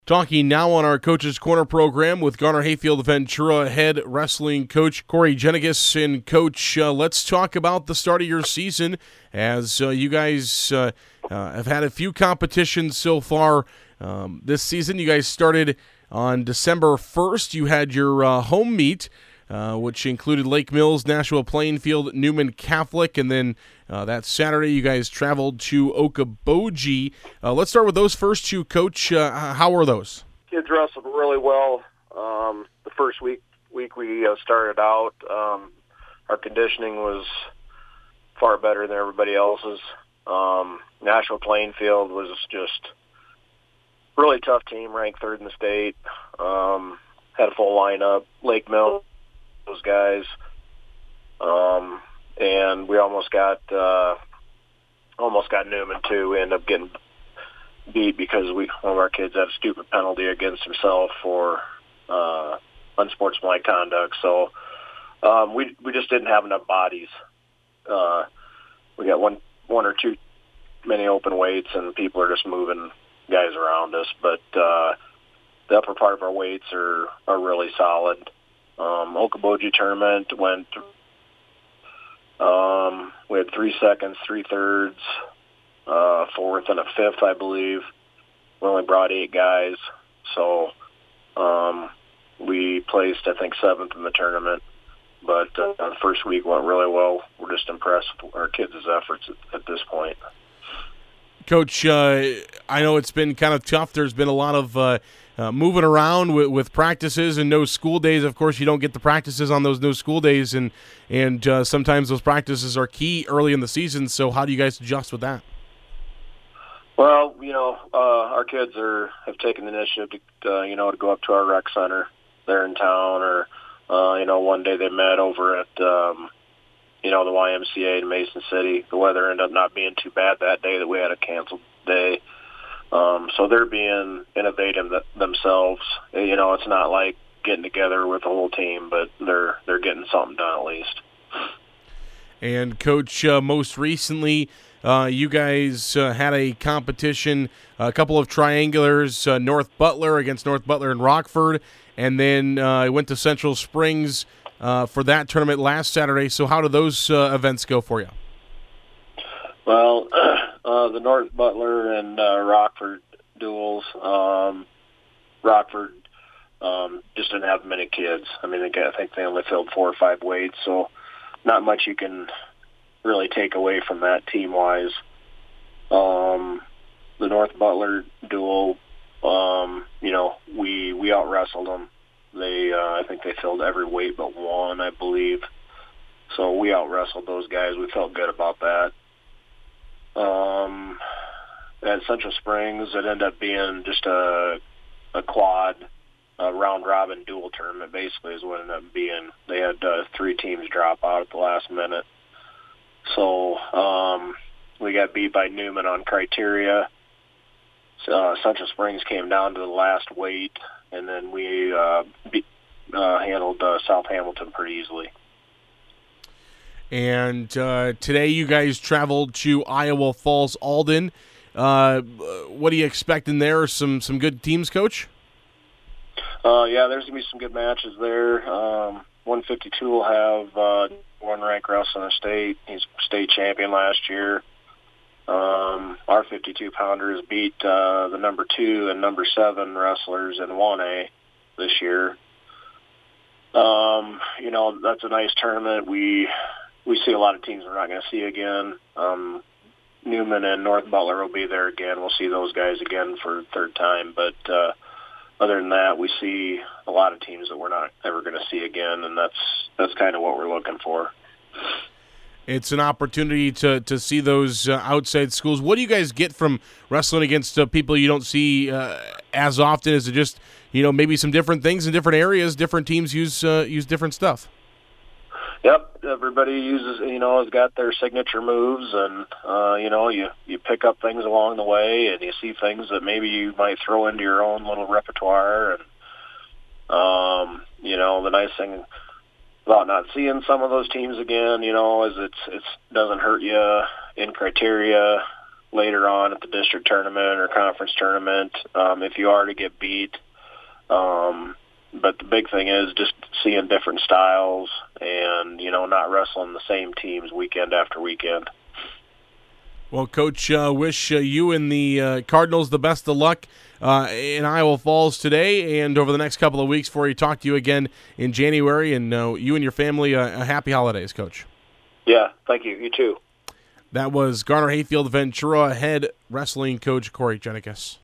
Talking now on our Coach's Corner program with Garner Hayfield Ventura head wrestling coach Corey Jennegas. And Coach, let's talk about the start of your season as you guys have had a few competitions so far this season. You guys started on December 1st. You had your home meet, which included Lake Mills, Nashua Plainfield, Newman Catholic, and then that Saturday you guys traveled to Okoboji. Let's start with those first two, Coach. How were those? Kids wrestled really well. The first week we started out, our conditioning was far better than everybody else's. Nashua Plainfield was just a really tough team, ranked third in the state. Had a full lineup. Lake Mills, those guys. And we almost got Newman too. We ended up getting beat because one of our kids had a stupid penalty against himself for unsportsmanlike conduct. So we just didn't have enough bodies. We got one or two many open weights, and people are just moving guys around us. But the upper part of our weights are really solid. Okoboji tournament went. We had 3 seconds, 3/3, fourth, and a fifth, I believe. We only brought 8 guys, so we placed, I think, 7th in the tournament. But the first week went really well. We're just impressed with our kids' efforts at this point. Coach, I know it's been kind of tough. There's been a lot of moving around with practices and no school days. Of course, you don't get the practices on those no school days, and sometimes those practices are key early in the season. So how do you guys adjust with that? Well, our kids have taken the initiative to go up to our rec center there in town, or one day they met over at the YMCA in Mason City. The weather ended up not being too bad that day that we had a canceled day. So they're being innovative themselves. It's not like getting together with the whole team, but they're getting something done at least. And Coach, most recently, you guys had a competition, a couple of triangulars, North Butler against North Butler and Rockford, and then went to Central Springs for that tournament last Saturday. So how do those events go for you? Well, the North Butler and Rockford duels, Rockford just didn't have many kids. I mean, I think they only filled 4 or 5 weights, so not much you can really take away from that team-wise. The North Butler duel, we out-wrestled them. I think they filled every weight but one, I believe. So we out-wrestled those guys. We felt good about that. At Central Springs, it ended up being just a quad, round-robin dual tournament, basically, is what it ended up being. They had 3 teams drop out at the last minute. So we got beat by Newman on criteria. Central Springs came down to the last weight, and then we handled South Hamilton pretty easily. And today you guys traveled to Iowa Falls Alden. What are you expecting there? Some good teams, Coach? Yeah, there's going to be some good matches there. 152 will have one ranked wrestler in the state. He's state champion last year. Our 52-pounder has beat the number 2 and number 7 wrestlers in 1A this year. That's a nice tournament. We see a lot of teams we're not going to see again. Newman and North Butler will be there again. We'll see those guys again for the third time. But other than that, we see a lot of teams that we're not ever going to see again, and that's kind of what we're looking for. It's an opportunity to see those outside schools. What do you guys get from wrestling against people you don't see as often? Is it just maybe some different things in different areas? Different teams use different stuff. Yep, everybody has got their signature moves, and you pick up things along the way, and you see things that maybe you might throw into your own little repertoire. And the nice thing about not seeing some of those teams again, is it doesn't hurt you in criteria. later on at the district tournament or conference tournament if you are to get beat. But the big thing is just seeing different styles and, not wrestling the same teams weekend after weekend. Well, Coach, wish you and the Cardinals the best of luck in Iowa Falls today and over the next couple of weeks before we talk to you again in January. And you and your family, a happy holidays, Coach. Yeah, thank you. You too. That was Garner Hayfield Ventura head wrestling coach Corey Genicus.